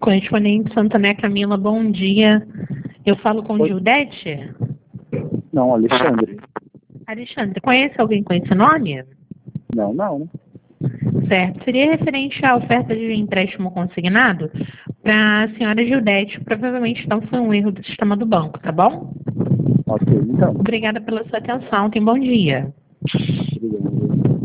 Correspondente Santané Camila, bom dia. Eu falo com Oi. Gildete? Não, Alexandre. Alexandre, conhece alguém com esse nome? Não. Certo. Seria referente à oferta de empréstimo consignado para a senhora Gildete. Provavelmente então foi um erro do sistema do banco, tá bom? Ok, então. Obrigada pela sua atenção. Tenha um bom dia. Obrigado.